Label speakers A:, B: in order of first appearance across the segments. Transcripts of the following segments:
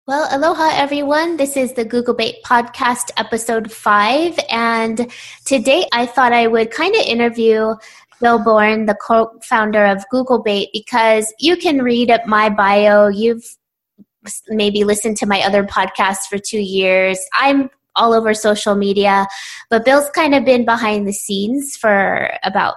A: Well, aloha everyone. This is the Google Bait podcast episode 5. And today I thought I would kind of interview Bill Bourne, the co-founder of Google Bait, because you can read at my bio. You've maybe listened to my other podcasts for 2 years. I'm all over social media, but Bill's kind of been behind the scenes for about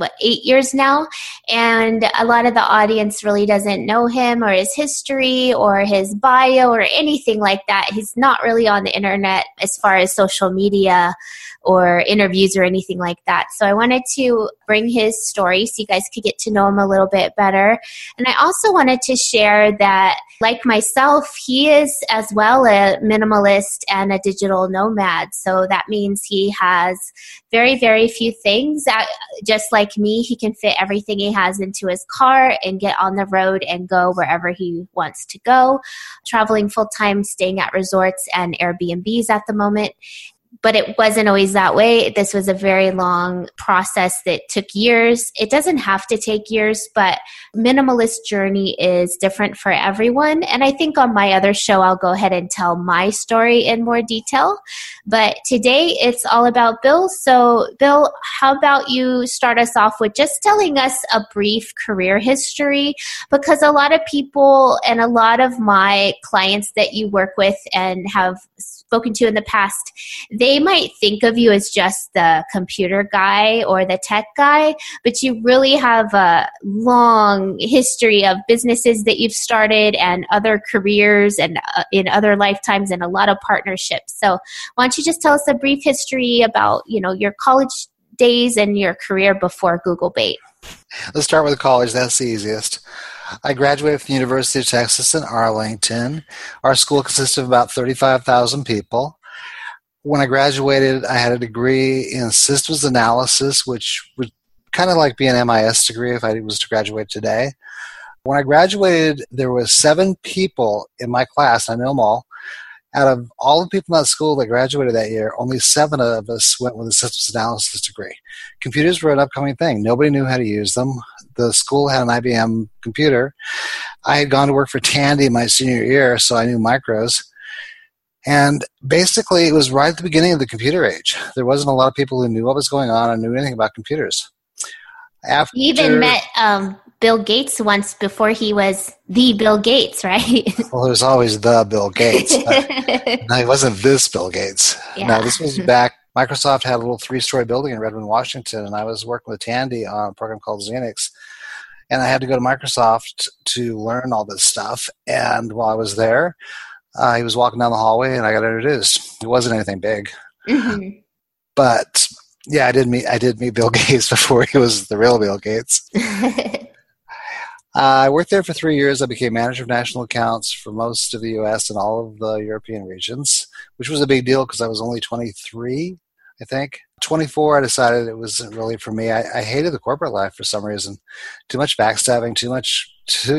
A: 8 years now, and a lot of the audience really doesn't know him or his history or his bio or anything like that. He's not really on the internet as far as social media or interviews or anything like that. So I wanted to bring his story so you guys could get to know him a little bit better. And I also wanted to share that, like myself, he is as well a minimalist and a digital nomad. So that means he has very, very few things. Just like me, he can fit everything he has into his car and get on the road and go wherever he wants to go, traveling full-time, staying at resorts and Airbnbs at the moment. But it wasn't always that way. This was a very long process that took years. It doesn't have to take years, but minimalist journey is different for everyone. And I think on my other show, I'll go ahead and tell my story in more detail. But today it's all about Bill. So Bill, how about you start us off with just telling us a brief career history? Because a lot of people and a lot of my clients that you work with and have spoken to in the past, they might think of you as just the computer guy or the tech guy, but you really have a long history of businesses that you've started and other careers and in other lifetimes and a lot of partnerships. So why don't you just tell us a brief history about, your college days and your career before Google Bait?
B: Let's start with college. That's the easiest. I graduated from the University of Texas in Arlington. Our school consisted of about 35,000 people. When I graduated, I had a degree in systems analysis, which would kind of like be an MIS degree if I was to graduate today. When I graduated, there were 7 people in my class. I know them all. Out of all the people in that school that graduated that year, only 7 of us went with a systems analysis degree. Computers were an upcoming thing. Nobody knew how to use them. The school had an IBM computer. I had gone to work for Tandy my senior year, so I knew micros. And basically, it was right at the beginning of the computer age. There wasn't a lot of people who knew what was going on and knew anything about computers.
A: You even met Bill Gates once before he was the Bill Gates, right?
B: Well, there's always the Bill Gates. No, he wasn't this Bill Gates.
A: Yeah.
B: No, this was back. Microsoft had a little 3-story building in Redmond, Washington, and I was working with Tandy on a program called Xenix. And I had to go to Microsoft to learn all this stuff. And while I was there, he was walking down the hallway, and I got introduced. It wasn't anything big.
A: Mm-hmm.
B: But, yeah, I did meet Bill Gates before he was the real Bill Gates. I worked there for 3 years. I became manager of national accounts for most of the U.S. and all of the European regions, which was a big deal because I was only 23, I think. 24, I decided it wasn't really for me. I hated the corporate life for some reason. Too much backstabbing, too much.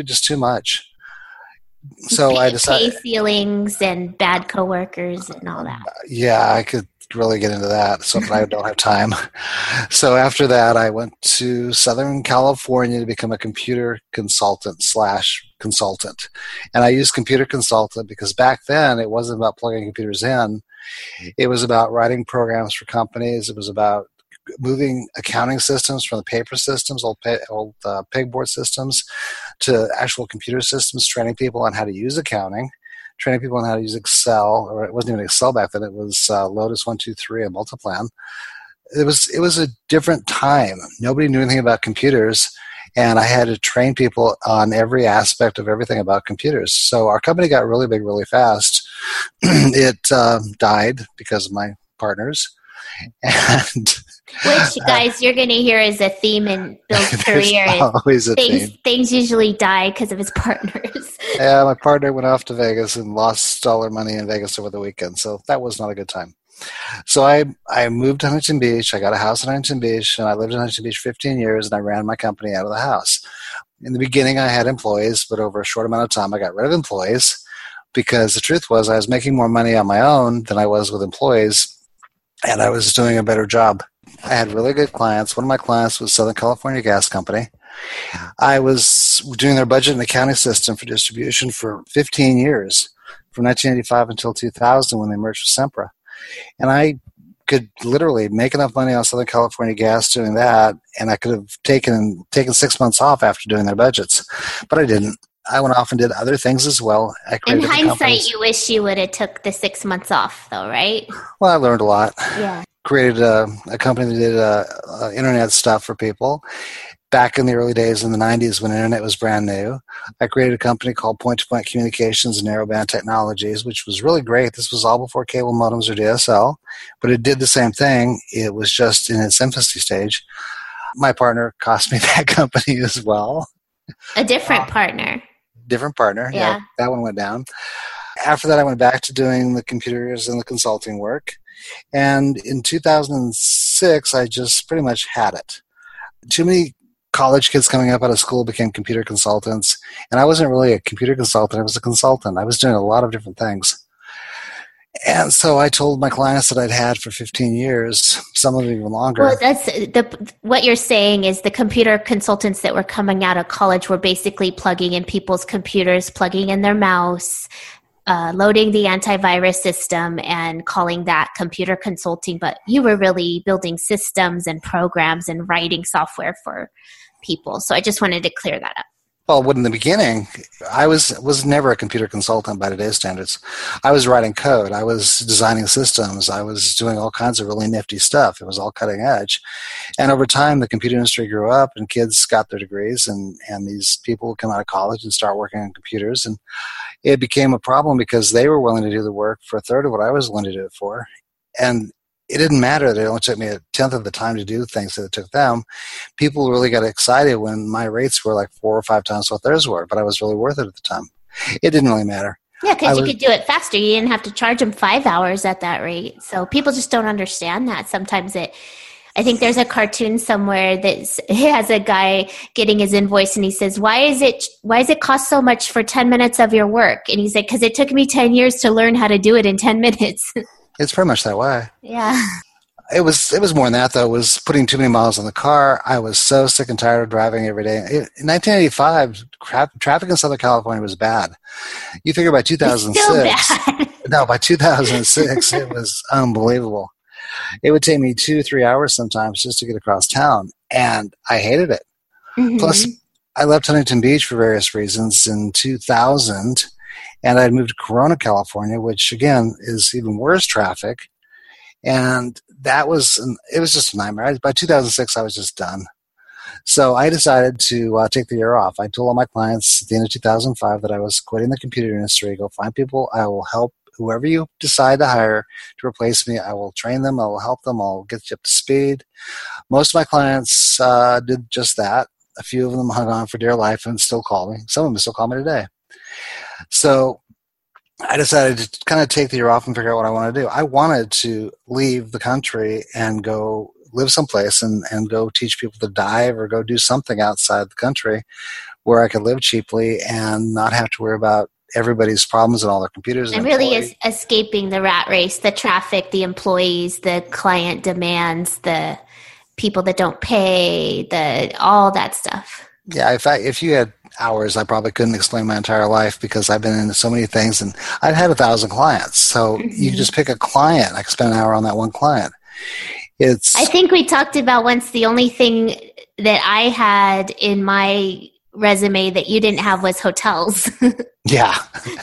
B: So I decided...
A: Pay ceilings and bad coworkers and all that.
B: Yeah, I could really get into that, so I don't have time. So after that, I went to Southern California to become a computer consultant. And I used computer consultant because back then it wasn't about plugging computers in. It was about writing programs for companies. It was about moving accounting systems from the paper systems, old pegboard systems, to actual computer systems, training people on how to use accounting, training people on how to use Excel, or it wasn't even Excel back then. It was Lotus 1-2-3 and Multiplan. It was a different time. Nobody knew anything about computers, and I had to train people on every aspect of everything about computers. So our company got really big really fast. It died because of my partners. And
A: which, guys, you're going to hear is a theme in Bill's career.
B: Always a theme.
A: Things usually die because of his partners.
B: Yeah, my partner went off to Vegas and lost all her money in Vegas over the weekend, so that was not a good time. So I moved to Huntington Beach. I got a house in Huntington Beach, and I lived in Huntington Beach 15 years, and I ran my company out of the house. In the beginning, I had employees, but over a short amount of time, I got rid of employees because the truth was I was making more money on my own than I was with employees, and I was doing a better job. I had really good clients. One of my clients was Southern California Gas Company. I was doing their budget and accounting system for distribution for 15 years. from 1985 until 2000 when they merged with Sempra. And I could literally make enough money on Southern California gas doing that, and I could have taken 6 months off after doing their budgets. But I didn't. I went off and did other things as well.
A: In hindsight, you wish you would have took the 6 months off, though, right?
B: Well, I learned a lot.
A: Yeah.
B: Created a company that did internet stuff for people. Back in the early days in the 90s when internet was brand new, I created a company called Point-to-Point Communications and Narrowband Technologies, which was really great. This was all before cable modems or DSL, but it did the same thing. It was just in its infancy stage. My partner cost me that company as well.
A: A different partner.
B: Different partner. Yeah, that one went down. After that, I went back to doing the computers and the consulting work. And in 2006, I just pretty much had it. Too many college kids coming up out of school became computer consultants. And I wasn't really a computer consultant. I was a consultant. I was doing a lot of different things. And so I told my clients that I'd had for 15 years, some of them even longer.
A: Well, that's what you're saying is the computer consultants that were coming out of college were basically plugging in people's computers, plugging in their mouse, loading the antivirus system and calling that computer consulting. But you were really building systems and programs and writing software for people. So I just wanted to clear that up.
B: Well, in the beginning, I was never a computer consultant by today's standards. I was writing code. I was designing systems. I was doing all kinds of really nifty stuff. It was all cutting edge. And over time, the computer industry grew up and kids got their degrees and these people would come out of college and start working on computers. And it became a problem because they were willing to do the work for a third of what I was willing to do it for. And it didn't matter that it only took me a tenth of the time to do things that it took them. People really got excited when my rates were like 4 or 5 times what theirs were, but I was really worth it at the time. It didn't really matter.
A: Yeah, because you could do it faster. You didn't have to charge them 5 hours at that rate. So people just don't understand that. Sometimes I think there's a cartoon somewhere that has a guy getting his invoice and he says, why is it cost so much for 10 minutes of your work? And he's like, because it took me 10 years to learn how to do it in 10 minutes.
B: It's pretty much that way.
A: Yeah.
B: It was more than that, though. It was putting too many miles on the car. I was so sick and tired of driving every day. In 1985, traffic in Southern California was bad. You figure by 2006.
A: Still bad.
B: No, by 2006, it was unbelievable. It would take me 2-3 hours sometimes just to get across town, and I hated it. Mm-hmm. Plus, I left Huntington Beach for various reasons in 2000, and I'd moved to Corona, California, which, again, is even worse traffic. And it was just a nightmare. By 2006, I was just done. So I decided to take the year off. I told all my clients at the end of 2005 that I was quitting the computer industry. Go find people. I will help whoever you decide to hire to replace me. I will train them. I will help them. I'll get you up to speed. Most of my clients did just that. A few of them hung on for dear life and still call me. Some of them still call me today. So I decided to kind of take the year off and figure out what I wanted to do. I wanted to leave the country and go live someplace and go teach people to dive or go do something outside the country where I could live cheaply and not have to worry about everybody's problems and all their computers.
A: And really is escaping the rat race, the traffic, the employees, the client demands, the people that don't pay, all that stuff.
B: Yeah, if you had hours, I probably couldn't explain my entire life because I've been into so many things and I've had 1,000 clients. So you just pick a client. I could spend an hour on that one client. I think we talked about once the only thing that I had in my resume that you didn't have was hotels. Yeah.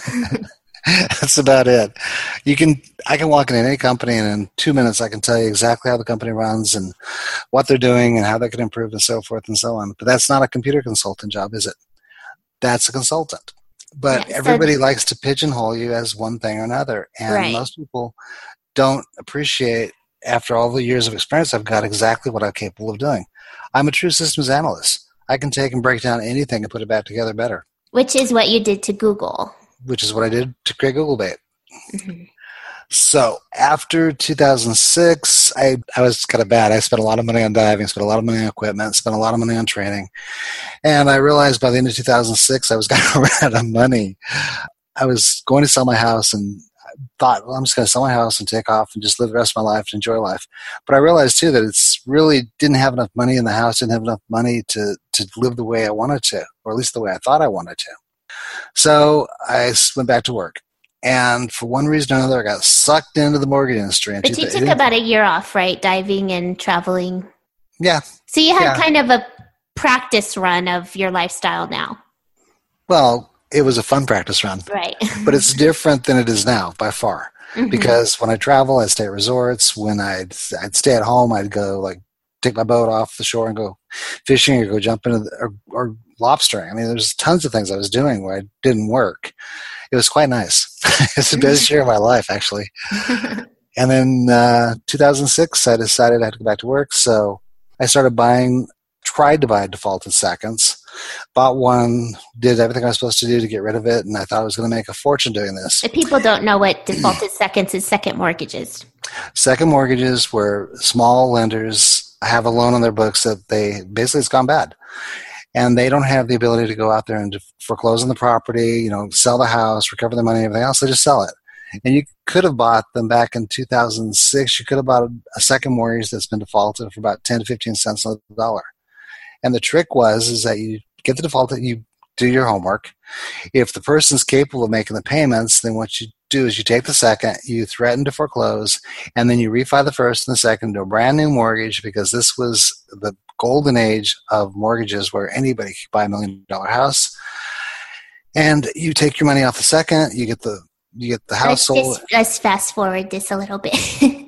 B: That's about it. I can walk into any company and in 2 minutes I can tell you exactly how the company runs and what they're doing and how they can improve and so forth and so on. But that's not a computer consultant job, is it? That's a consultant. But everybody likes to pigeonhole you as one thing or another. And most people don't appreciate, after all the years of experience I've got, exactly what I'm capable of doing. I'm a true systems analyst. I can take and break down anything and put it back together better.
A: Which is what you did to Google.
B: Which is what I did to create GoogleBait. Mm-hmm. So after 2006, I was kind of bad. I spent a lot of money on diving, spent a lot of money on equipment, spent a lot of money on training. And I realized by the end of 2006, I was going to run out of money. I was going to sell my house and thought, well, I'm just going to sell my house and take off and just live the rest of my life and enjoy life. But I realized, too, that it's really didn't have enough money in the house, didn't have enough money to live the way I wanted to, or at least the way I thought I wanted to. So I went back to work. And for one reason or another, I got sucked into the mortgage industry.
A: But you took about a year off, right? Diving and traveling.
B: Yeah.
A: So you had kind of a practice run of your lifestyle now.
B: Well, it was a fun practice run.
A: Right.
B: But it's different than it is now by far. Mm-hmm. Because when I travel, I'd stay at resorts. When I'd stay at home, I'd go like take my boat off the shore and go fishing or go jump into or lobstering. I mean, there's tons of things I was doing where I didn't work. It was quite nice. It's the best year of my life, actually. And then 2006, I decided I had to go back to work. So I tried to buy defaulted seconds, bought one, did everything I was supposed to do to get rid of it, and I thought I was going to make a fortune doing this.
A: If people don't know what defaulted seconds is, second mortgages.
B: Second mortgages where small lenders have a loan on their books that it's gone bad. And they don't have the ability to go out there and foreclose on the property, sell the house, recover the money, and everything else. They just sell it. And you could have bought them back in 2006. You could have bought a second mortgage that's been defaulted for about 10 to 15 cents on the dollar. And the trick is that you get the default, you do your homework. If the person's capable of making the payments, then what you do is you take the second, you threaten to foreclose, and then you refi the first and the second to a brand new mortgage, because this was the golden age of mortgages where anybody could buy $1 million house. And you take your money off the second, you get the household.
A: Let's fast forward this a little bit.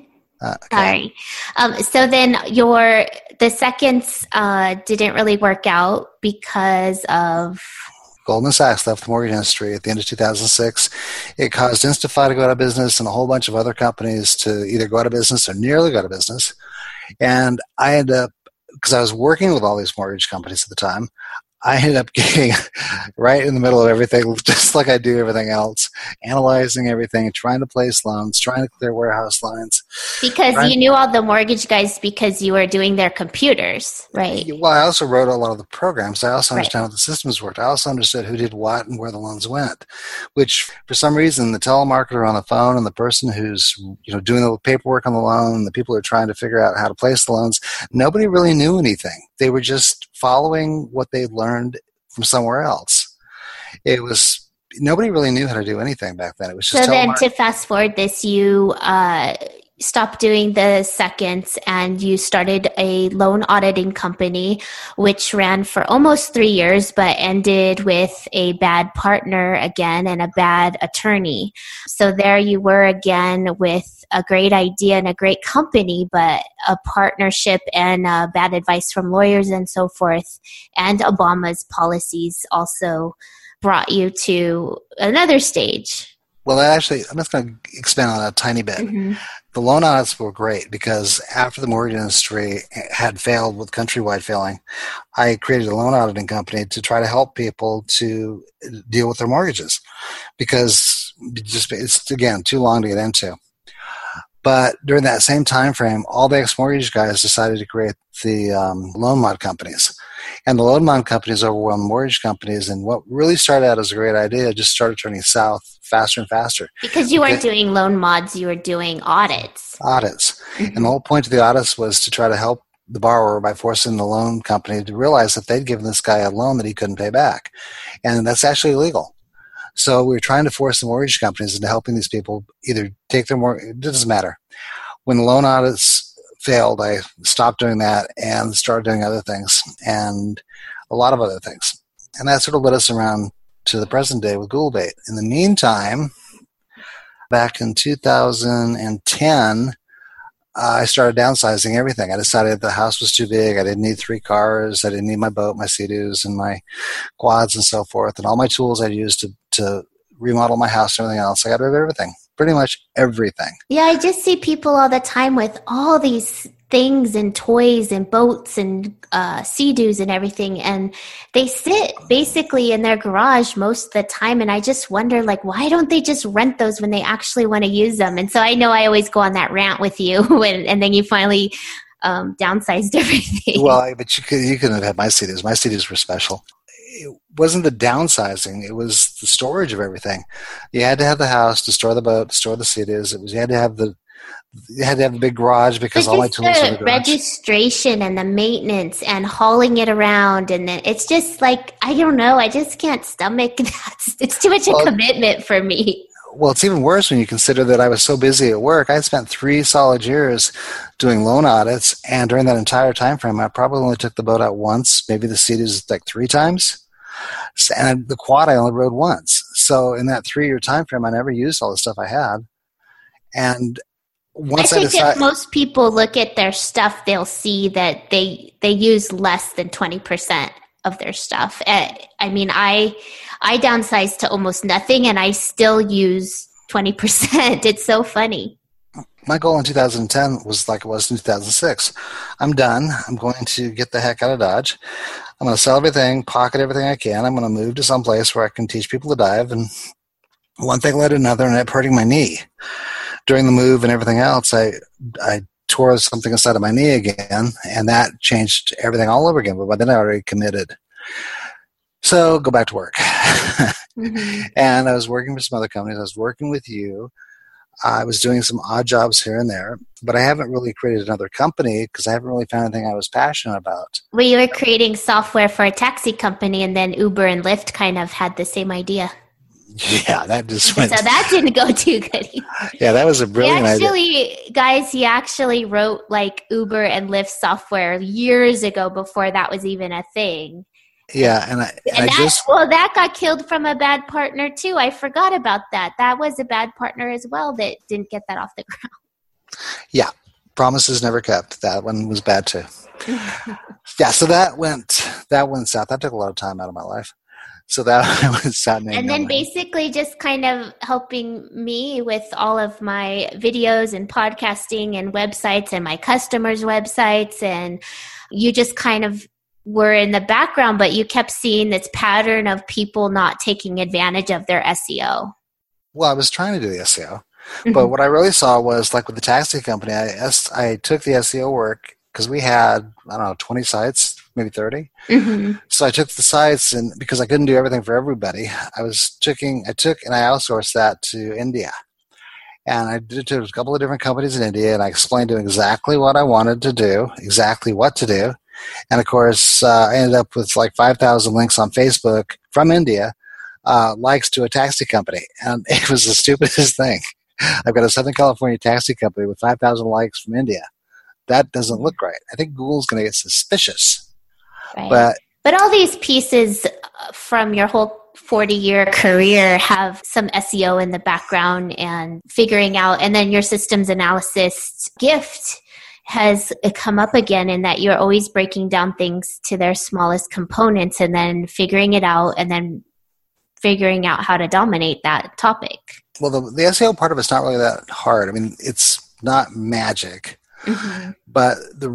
A: Okay. Sorry. So then the seconds didn't really work out because of
B: Goldman Sachs left the mortgage industry at the end of 2006. It caused Instify to go out of business and a whole bunch of other companies to either go out of business or nearly go out of business. And I ended up, because I was working with all these mortgage companies at the time, I ended up getting right in the middle of everything, just like I do everything else, analyzing everything, trying to place loans, trying to clear warehouse lines.
A: Because you knew all the mortgage guys because you were doing their computers, right?
B: Well, I also wrote a lot of the programs. I also understand how the systems worked. I also understood who did what and where the loans went, which for some reason the telemarketer on the phone and the person who's doing the paperwork on the loan and the people who are trying to figure out how to place the loans, nobody really knew anything. They were just following what they learned from somewhere else. Nobody really knew how to do anything back then. It was just
A: so then to fast forward this, you stopped doing the seconds and you started a loan auditing company, which ran for almost 3 years, but ended with a bad partner again and a bad attorney. So there you were again with a great idea and a great company, but a partnership and bad advice from lawyers and so forth. And Obama's policies also brought you to another stage.
B: Well, I'm just going to expand on that a tiny bit. Mm-hmm. The loan audits were great because after the mortgage industry had failed with Countrywide failing, I created a loan auditing company to try to help people to deal with their mortgages because it's, again, too long to get into. But during that same time frame, all the ex-mortgage guys decided to create the loan mod companies. And the loan mod companies overwhelmed mortgage companies. And what really started out as a great idea just started turning south faster and faster.
A: Because you weren't doing loan mods, you were doing audits.
B: Mm-hmm. And the whole point of the audits was to try to help the borrower by forcing the loan company to realize that they'd given this guy a loan that he couldn't pay back. And that's actually illegal. So we were trying to force the mortgage companies into helping these people either take their mortgage. It doesn't matter. When the loan audits failed, I stopped doing that and started doing other things and a lot of other things. And that sort of led us around to the present day with GoogleBait. In the meantime, back in 2010, I started downsizing everything. I decided the house was too big. I didn't need 3 cars. I didn't need my boat, my Sea-Doos, and my quads and so forth. And all my tools I'd used to remodel my house and everything else. I got rid of everything. Pretty much everything.
A: Yeah, I just see people all the time with all these things and toys and boats and Sea-Doos and everything. And they sit basically in their garage most of the time. And I just wonder, why don't they just rent those when they actually want to use them? And so I know I always go on that rant with you and then you finally downsized everything.
B: Well, but you couldn't have had my Sea-Doos. My Sea-Doos were special. It wasn't the downsizing; it was the storage of everything. You had to have the house to store the boat, to store the Sea-Doos. You had to have the big garage because all my tools were in the garage.
A: Registration and the maintenance and hauling it around, and then it's just I don't know. I just can't stomach that. It's too much a commitment for me.
B: well, it's even worse when you consider that I was so busy at work. I had spent 3 solid years doing loan audits, and during that entire time frame, I probably only took the boat out once, maybe the Sea-Doos like 3 times. And the quad I only rode once. So in that 3-year time frame, I never used all the stuff I had. And once
A: I think if most people look at their stuff, they'll see that they use less than 20% of their stuff. I mean, I downsized to almost nothing, and I still use 20%. It's so funny.
B: My goal in 2010 was like it was in 2006. I'm done. I'm going to get the heck out of Dodge. I'm going to sell everything, pocket everything I can. I'm going to move to some place where I can teach people to dive. And one thing led to another, and it hurting my knee. During the move and everything else, I tore something inside of my knee again, and that changed everything all over again. But by then I already committed. So go back to work. Mm-hmm. And I was working for some other companies. I was working with you. I was doing some odd jobs here and there, but I haven't really created another company because I haven't really found anything I was passionate about.
A: Well, you were creating software for a taxi company, and then Uber and Lyft kind of had the same idea.
B: Yeah, that just went.
A: So that didn't go too good.
B: Yeah, that was a brilliant idea.
A: Guys, he actually wrote like Uber and Lyft software years ago before that was even a thing.
B: Yeah,
A: that got killed from a bad partner too. I forgot about that. That was a bad partner as well that didn't get that off the ground.
B: Yeah, promises never kept. That one was bad too. Yeah, so that went south. That took a lot of time out of my life. So that went south.
A: And then basically just kind of helping me with all of my videos and podcasting and websites and my customers' websites, and you just kind of were in the background, but you kept seeing this pattern of people not taking advantage of their SEO.
B: Well, I was trying to do the SEO, but what I really saw was like with the taxi company, I took the SEO work because we had, 20 sites, maybe 30. Mm-hmm. So I took the sites, and because I couldn't do everything for everybody, I took and I outsourced that to India. And I did it to a couple of different companies in India, and I explained to them exactly what I wanted to do, exactly what to do. And of course, I ended up with like 5,000 links on Facebook from India, likes to a taxi company. And it was the stupidest thing. I've got a Southern California taxi company with 5,000 likes from India. That doesn't look right. I think Google's going to get suspicious.
A: Right. But all these pieces from your whole 40-year career have some SEO in the background and figuring out, and then your systems analysis gift has come up again in that you're always breaking down things to their smallest components and then figuring it out and then figuring out how to dominate that topic. Well,
B: the SEO part of it's not really that hard. I mean, it's not magic. Mm-hmm. But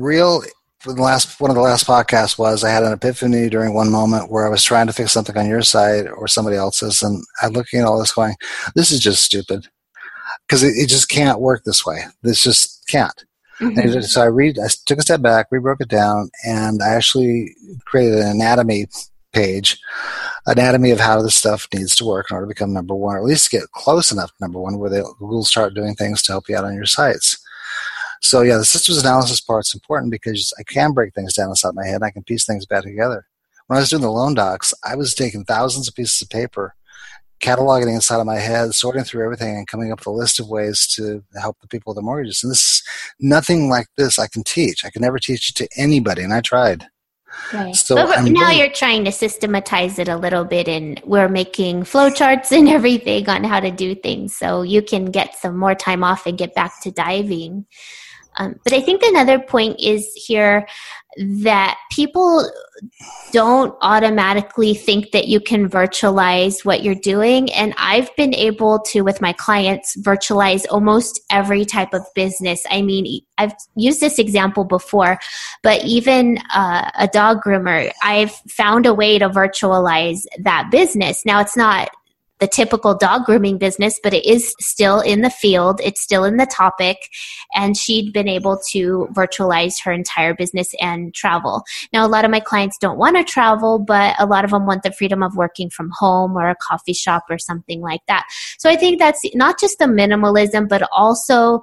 B: one of the last podcasts was I had an epiphany during one moment where I was trying to fix something on your site or somebody else's, and I'm looking at all this going, this is just stupid. Because it just can't work this way. This just can't. Mm-hmm. So I took a step back, rebroke it down, and I actually created an anatomy page, anatomy of how this stuff needs to work in order to become number one, or at least get close enough to number one where Google start doing things to help you out on your sites. So yeah, the systems analysis part's important because I can break things down inside my head. I can piece things back together. When I was doing the loan docs, I was taking thousands of pieces of paper, cataloging inside of my head, sorting through everything, and coming up with a list of ways to help the people with their mortgages. And nothing like this I can teach. I can never teach it to anybody, and I tried.
A: Right. So but now you're trying to systematize it a little bit, and we're making flowcharts and everything on how to do things so you can get some more time off and get back to diving. But I think another point is here that people don't automatically think that you can virtualize what you're doing. And I've been able to, with my clients, virtualize almost every type of business. I mean, I've used this example before, but even a dog groomer, I've found a way to virtualize that business. Now, it's not the typical dog grooming business, but it is still in the field. It's still in the topic. And she'd been able to virtualize her entire business and travel. Now, a lot of my clients don't want to travel, but a lot of them want the freedom of working from home or a coffee shop or something like that. So I think that's not just the minimalism, but also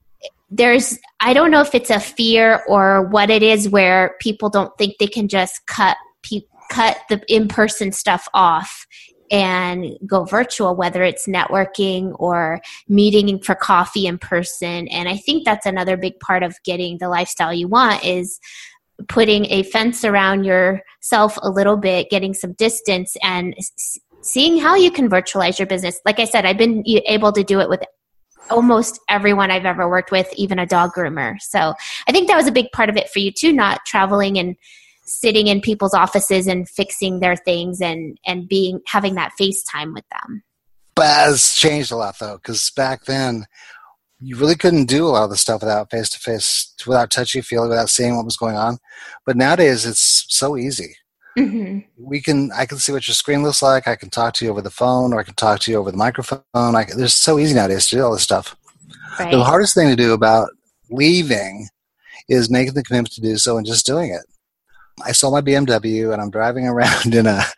A: I don't know if it's a fear or what it is where people don't think they can just cut the in-person stuff off and go virtual, whether it's networking or meeting for coffee in person. And I think that's another big part of getting the lifestyle you want is putting a fence around yourself a little bit, getting some distance, and seeing how you can virtualize your business. Like I said, I've been able to do it with almost everyone I've ever worked with, even a dog groomer. So I think that was a big part of it for you too, not traveling and sitting in people's offices and fixing their things and having that FaceTime with them.
B: But it's changed a lot though, because back then you really couldn't do a lot of the stuff without face-to-face, without touchy-feely, without seeing what was going on. But nowadays it's so easy. Mm-hmm. I can see what your screen looks like. I can talk to you over the phone, or I can talk to you over the microphone. It's so easy nowadays to do all this stuff. Right. The hardest thing to do about leaving is making the commitment to do so and just doing it. I sold my BMW and I'm driving around in a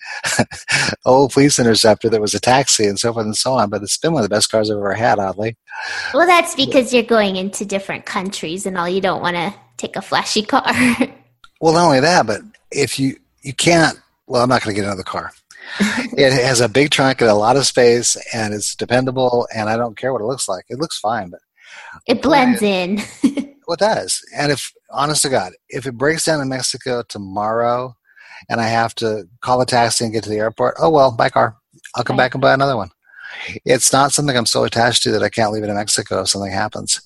B: old police interceptor that was a taxi and so forth and so on, but it's been one of the best cars I've ever had, oddly.
A: Well, that's because you're going into different countries and all. You don't want to take a flashy car.
B: Well, not only that, but if you can't, well, I'm not going to get another car. It has a big trunk and a lot of space, and it's dependable, and I don't care what it looks like. It looks fine, but
A: it blends in.
B: Well, it does. And honest to God, if it breaks down in Mexico tomorrow and I have to call a taxi and get to the airport, oh, well, buy a car. I'll come back and buy another one. It's not something I'm so attached to that I can't leave it in Mexico if something happens.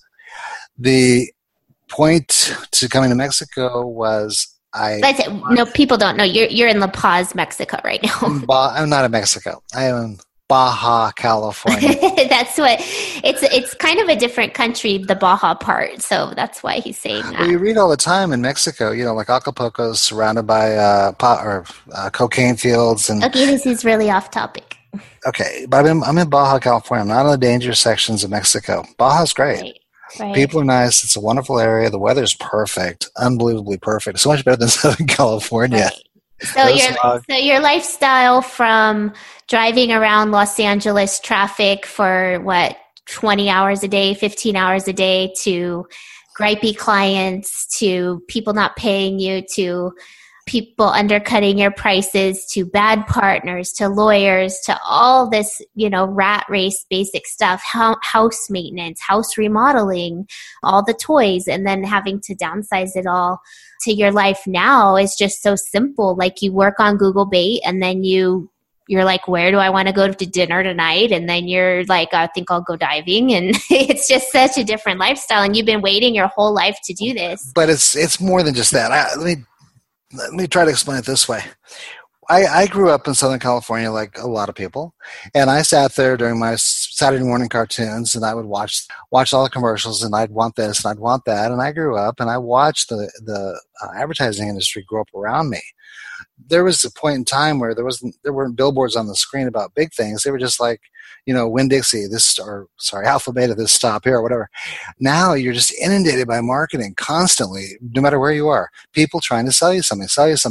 B: The point to coming to Mexico was
A: no, people don't know. You're in La Paz, Mexico right now.
B: I'm not in Mexico. I am in Baja, California.
A: That's what it's kind of a different country, the Baja part. So that's why he's saying that.
B: Well, you read all the time in Mexico, like Acapulco is surrounded by cocaine fields. And
A: okay, this is really off topic.
B: Okay, but I'm in Baja, California. I'm not in the dangerous sections of Mexico. Baja's great. Right. People are nice. It's a wonderful area. The weather's perfect, unbelievably perfect. So much better than Southern California.
A: Right. So your lifestyle from driving around Los Angeles traffic for 20 hours a day, 15 hours a day, to gripey clients, to people not paying you, to people undercutting your prices, to bad partners, to lawyers, to all this, rat race basic stuff, house maintenance, house remodeling, all the toys, and then having to downsize it all to your life now is just so simple. Like, you work on Google Bait, and then you're like, where do I want to go to dinner tonight? And then you're like, I think I'll go diving. And it's just such a different lifestyle. And you've been waiting your whole life to do this.
B: But it's more than just that. Let me try to explain it this way. I grew up in Southern California like a lot of people, and I sat there during my Saturday morning cartoons, and I would watch all the commercials, and I'd want this and I'd want that, and I grew up and I watched the advertising industry grow up around me. There was a point in time where there weren't billboards on the screen about big things. They were just like, Winn-Dixie, Alpha Beta, this stop here or whatever. Now you're just inundated by marketing constantly, no matter where you are. People trying to sell you something.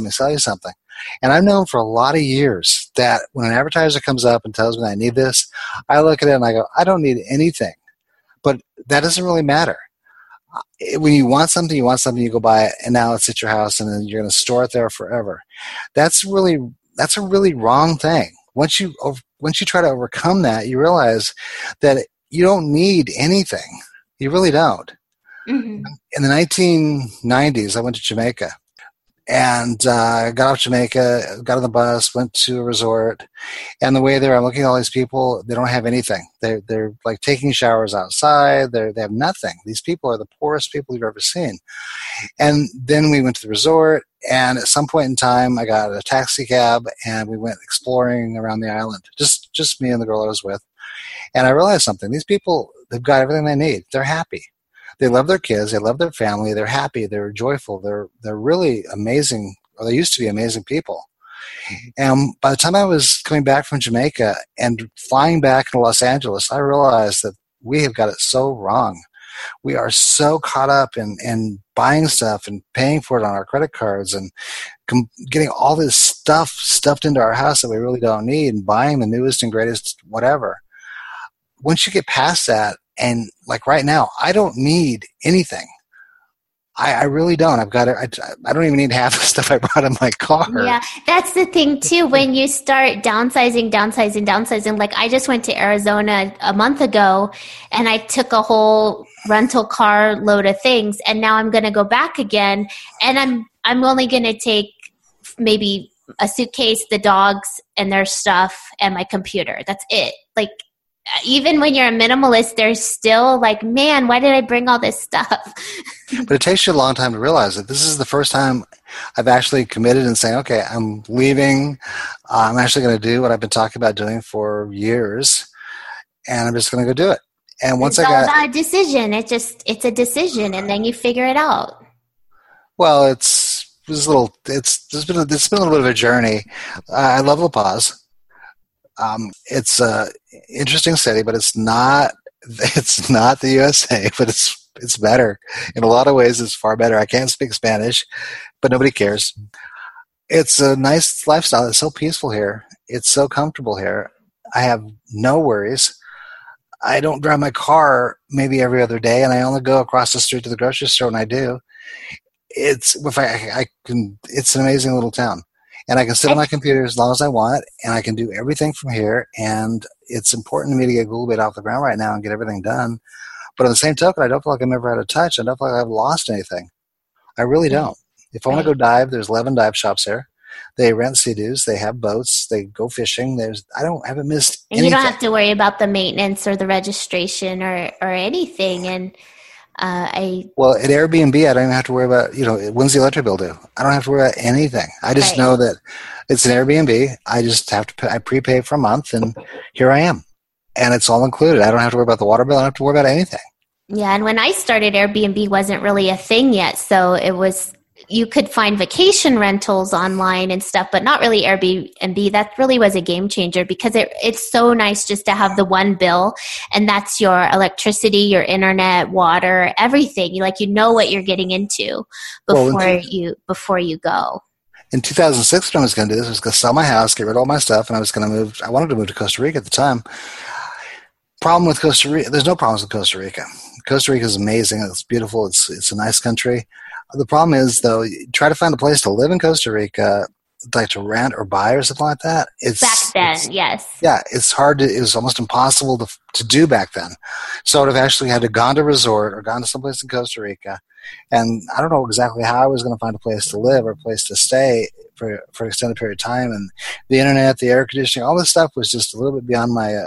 B: And I've known for a lot of years that when an advertiser comes up and tells me I need this, I look at it and I go, I don't need anything. But that doesn't really matter. When you want something, you go buy it, and now it's at your house, and then you're going to store it there forever. That's a really wrong thing. Once you try to overcome that, you realize that you don't need anything. You really don't. Mm-hmm. In the 1990s, I went to Jamaica, and got off Jamaica, got on the bus, went to a resort, and the way there, I'm looking at all these people, they don't have anything. They're like taking showers outside. They have nothing. These people are the poorest people you've ever seen. And then we went to the resort, and at some point in time, I got a taxi cab, and we went exploring around the island, just me and the girl I was with. And I realized something. These people, they've got everything they need. They're happy. They love their kids. They love their family. They're happy. They're joyful. They're really amazing, or they used to be amazing people. And by the time I was coming back from Jamaica and flying back to Los Angeles, I realized that we have got it so wrong. We are so caught up in buying stuff and paying for it on our credit cards and getting all this stuff stuffed into our house that we really don't need, and buying the newest and greatest whatever. Once you get past that, and like right now, I don't need anything. I really don't. I've got it. I don't even need half the stuff I brought in my car.
A: Yeah, that's the thing too. When you start downsizing, like I just went to Arizona a month ago and I took a whole rental car load of things, and now I'm going to go back again, and I'm only going to take maybe a suitcase, the dogs and their stuff, and my computer. That's it. Like, even when you're a minimalist, there's still like, man, why did I bring all this stuff?
B: But it takes you a long time to realize that this is the first time I've actually committed and saying, okay, I'm leaving. I'm actually going to do what I've been talking about doing for years, and I'm just going to go do it. And once
A: it's all about a decision. It's a decision, and then you figure it out.
B: Well, it's been a little bit of a journey. I love La Paz. It's a interesting city, but it's not the USA, but it's better. In a lot of ways, it's far better. I can't speak Spanish, but nobody cares. It's a nice lifestyle. It's so peaceful here. It's so comfortable here. I have no worries. I don't drive my car maybe every other day, and I only go across the street to the grocery store when I do. It's an amazing little town. And I can sit on my computer as long as I want, and I can do everything from here. And it's important to me to get Google Bait off the ground right now and get everything done. But on the same token, I don't feel like I'm ever out of touch. I don't feel like I've lost anything. I really don't. If I want to go dive, there's 11 dive shops there. They rent Sea-Doos. They have boats. They go fishing. I haven't missed anything.
A: And you don't have to worry about the maintenance or the registration or anything. And
B: well, at Airbnb, I don't even have to worry about, when's the electric bill due? I don't have to worry about anything. I just know that it's an Airbnb. I just have to I prepay for a month, and here I am. And it's all included. I don't have to worry about the water bill. I don't have to worry about anything.
A: Yeah, and when I started, Airbnb wasn't really a thing yet. So you could find vacation rentals online and stuff, but not really Airbnb. That really was a game changer because it's so nice just to have the one bill, and that's your electricity, your internet, water, everything. You know what you're getting into before you go.
B: In 2006, what I was going to do, I was going to sell my house, get rid of all my stuff, and I was going to move. I wanted to move to Costa Rica at the time. Problem with Costa Rica, there's no problems with Costa Rica. Costa Rica is amazing. It's beautiful. It's a nice country. The problem is, though, you try to find a place to live in Costa Rica, like to rent or buy or something like that.
A: Yes.
B: Yeah, it's hard. It was almost impossible to do back then. So I would have actually had to gone to a resort or gone to someplace in Costa Rica. And I don't know exactly how I was going to find a place to live or a place to stay for an extended period of time. And the internet, the air conditioning, all this stuff was just a little bit beyond my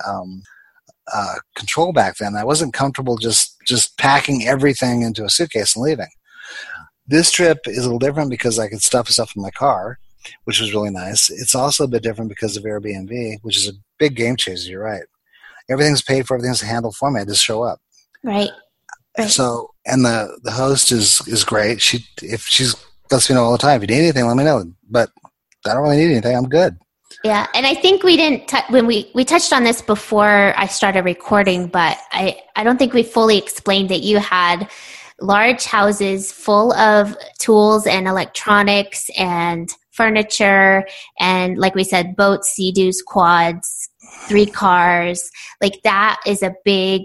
B: control back then. I wasn't comfortable just packing everything into a suitcase and leaving. This trip is a little different because I could stuff stuff in my car, which was really nice. It's also a bit different because of Airbnb, which is a big game changer. You're right. Everything's paid for. Everything's handled for me. I just show up.
A: Right.
B: So, and the host is great. She lets me know all the time. If you need anything, let me know. But I don't really need anything. I'm good.
A: Yeah, and I think we didn't when we touched on this before I started recording, but I don't think we fully explained that you had large houses full of tools and electronics and furniture and, like we said, boats, Sea-Doos, quads, 3 cars. Like, that is a big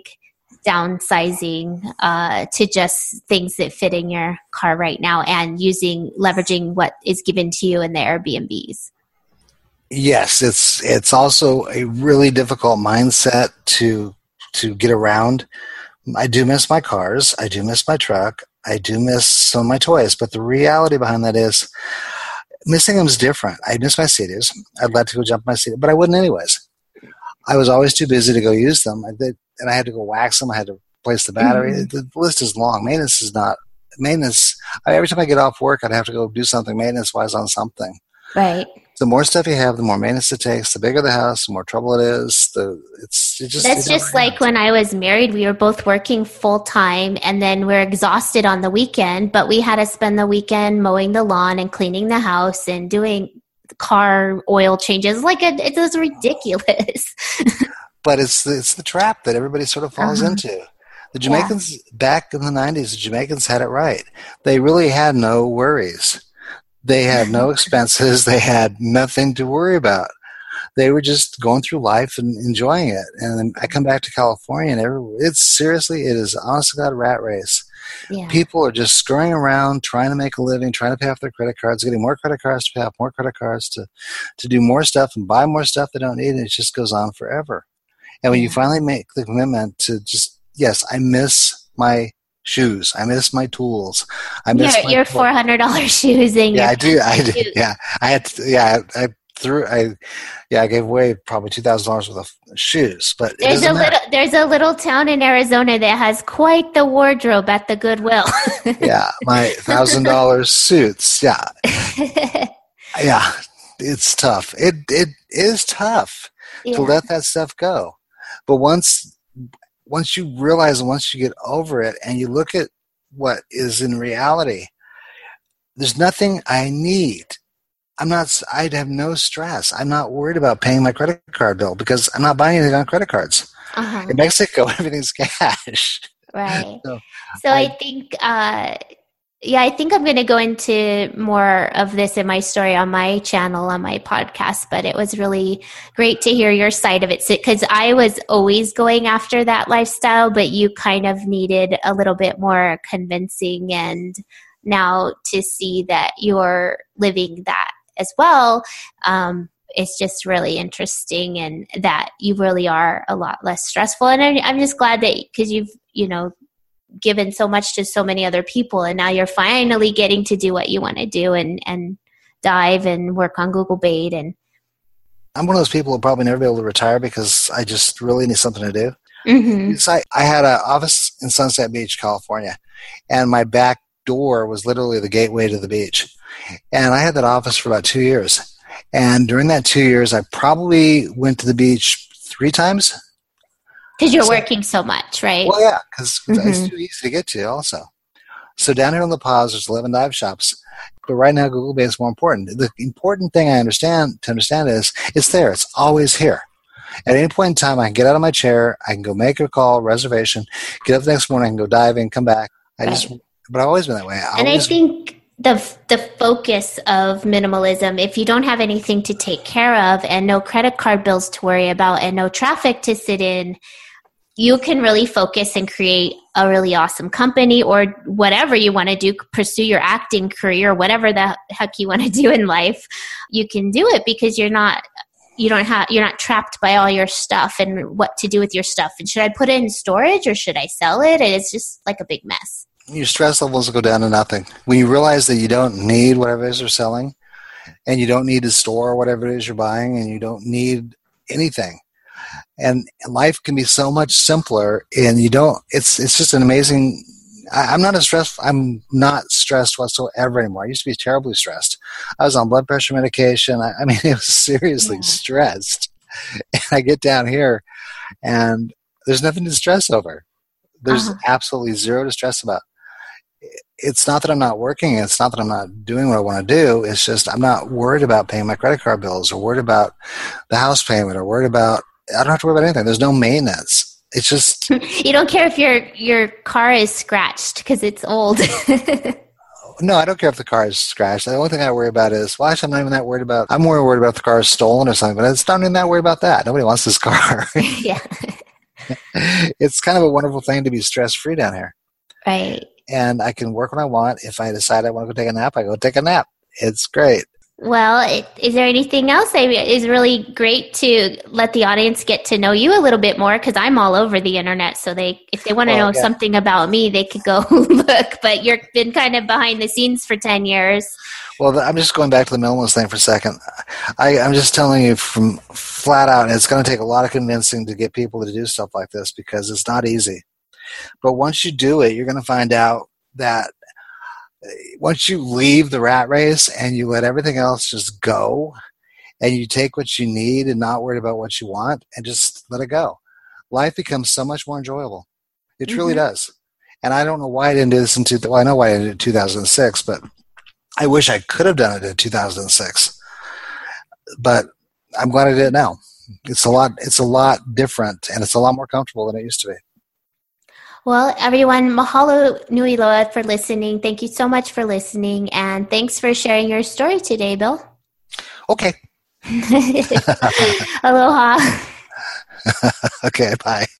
A: downsizing to just things that fit in your car right now and leveraging what is given to you in the Airbnbs.
B: Yes, it's also a really difficult mindset to get around. I do miss my cars. I do miss my truck. I do miss some of my toys. But the reality behind that is missing them is different. I miss my Sea-Doos. I'd like to go jump my Sea-Doos, but I wouldn't anyways. I was always too busy to go use them. And I had to go wax them. I had to replace the battery. Mm-hmm. The list is long. Maintenance. Every time I get off work, I'd have to go do something maintenance-wise on something.
A: Right.
B: The more stuff you have, the more maintenance it takes. The bigger the house, the more trouble it is. That's
A: just like when I was married. We were both working full time, and then we're exhausted on the weekend. But we had to spend the weekend mowing the lawn and cleaning the house and doing car oil changes. It was ridiculous.
B: But it's the trap that everybody sort of falls into. The Jamaicans back in the 90s, the Jamaicans had it right. They really had no worries. They had no expenses. They had nothing to worry about. They were just going through life and enjoying it. And then I come back to California, and it is honest to God rat race.
A: Yeah.
B: People are just scurrying around, trying to make a living, trying to pay off their credit cards, getting more credit cards to pay off more credit cards to do more stuff and buy more stuff they don't need, and it just goes on forever. And when you finally make the commitment to just, yes, I miss my shoes, I miss my tools, I miss
A: your $400 shoes and
B: yeah,
A: your
B: I do. Yeah, I gave away probably $2,000 worth of shoes, but
A: there's a little town in Arizona that has quite the wardrobe at the Goodwill.
B: Yeah, my $1,000 suits. Yeah, yeah, it's tough. It is tough to let that stuff go, but once you realize and once you get over it and you look at what is in reality, there's nothing I need. I'd have no stress. I'm not worried about paying my credit card bill because I'm not buying anything on credit cards. In Mexico, everything's cash.
A: Right. So I think, I think I'm going to go into more of this in my story on my channel, on my podcast, but it was really great to hear your side of it because I was always going after that lifestyle, but you kind of needed a little bit more convincing, and now to see that you're living that as well, it's just really interesting, and that you really are a lot less stressful. And I'm just glad that because you've, given so much to so many other people, and now you're finally getting to do what you want to do and dive and work on Google Bait. And
B: I'm one of those people who'll probably never be able to retire because I just really need something to do. I had an office in Sunset Beach, California, and my back door was literally the gateway to the beach. And I had that office for about 2 years. And during that 2 years, I probably went to the beach 3 times.
A: Because you're working so much, right?
B: Well, yeah, because it's too easy to get to also. So down here in La Paz, there's 11 dive shops. But right now, Google Bait is more important. The important thing I understand is it's there. It's always here. At any point in time, I can get out of my chair. I can go make a call, reservation, get up the next morning, I can go diving, come back. But I've always been that way.
A: I think the focus of minimalism, if you don't have anything to take care of and no credit card bills to worry about and no traffic to sit in, you can really focus and create a really awesome company or whatever you want to do, pursue your acting career, whatever the heck you want to do in life. You can do it because you're not trapped by all your stuff and what to do with your stuff. And should I put it in storage or should I sell it? And it's just like a big mess.
B: Your stress levels go down to nothing. When you realize that you don't need whatever it is you're selling, and you don't need to store whatever it is you're buying, and you don't need anything. And life can be so much simpler, and you don't, it's just an amazing, I'm not stressed whatsoever anymore. I used to be terribly stressed. I was on blood pressure medication. I mean, it was seriously stressed. And I get down here and there's nothing to stress over. There's absolutely zero to stress about. It's not that I'm not working. It's not that I'm not doing what I want to do. It's just I'm not worried about paying my credit card bills or worried about the house payment or worried about, I don't have to worry about anything. There's no maintenance. It's just...
A: You don't care if your car is scratched because it's old.
B: No, I don't care if the car is scratched. The only thing I worry about is, well, actually, I'm not even that worried about, I'm more worried about if the car is stolen or something, but it's not even that worried about that. Nobody wants this car.
A: Yeah.
B: It's kind of a wonderful thing to be stress-free down here.
A: Right.
B: And I can work when I want. If I decide I want to go take a nap, I go take a nap. It's great.
A: Well, is there anything else? It's really great to let the audience get to know you a little bit more because I'm all over the internet. So if they want to know something about me, they could go look. But you've been kind of behind the scenes for 10 years.
B: Well, I'm just going back to the minimalist thing for a second. I'm just telling you from flat out, it's going to take a lot of convincing to get people to do stuff like this because it's not easy. But once you do it, you're going to find out that once you leave the rat race and you let everything else just go and you take what you need and not worry about what you want and just let it go, life becomes so much more enjoyable. It truly does. And I don't know why I didn't do this I know why I did it in 2006, but I wish I could have done it in 2006. But I'm glad I did it now. It's a lot different and it's a lot more comfortable than it used to be.
A: Well, everyone, mahalo nui loa for listening. Thank you so much for listening, and thanks for sharing your story today, Bill.
B: Okay.
A: Aloha.
B: Okay, bye.